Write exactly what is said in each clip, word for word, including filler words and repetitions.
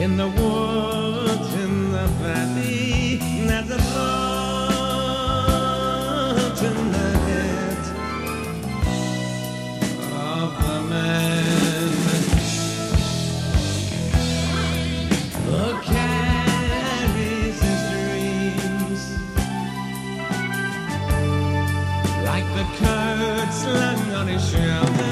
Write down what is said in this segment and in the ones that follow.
In the woods, in the valley, there's a thought in the head of the man who carries his dreams like the curd slung on his shoulder.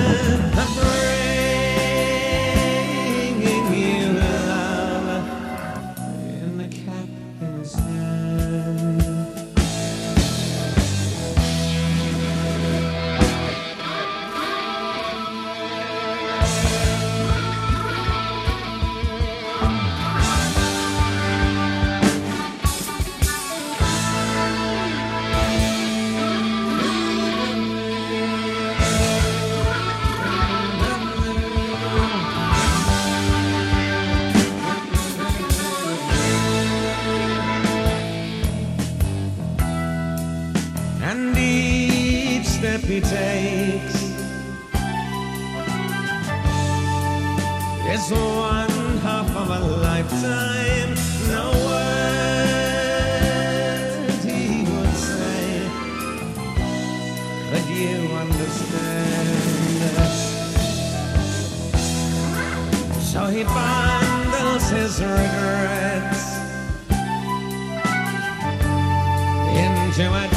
And each step he takes is one half of a lifetime. No word he would say, could you understand? So he bundles his regrets into a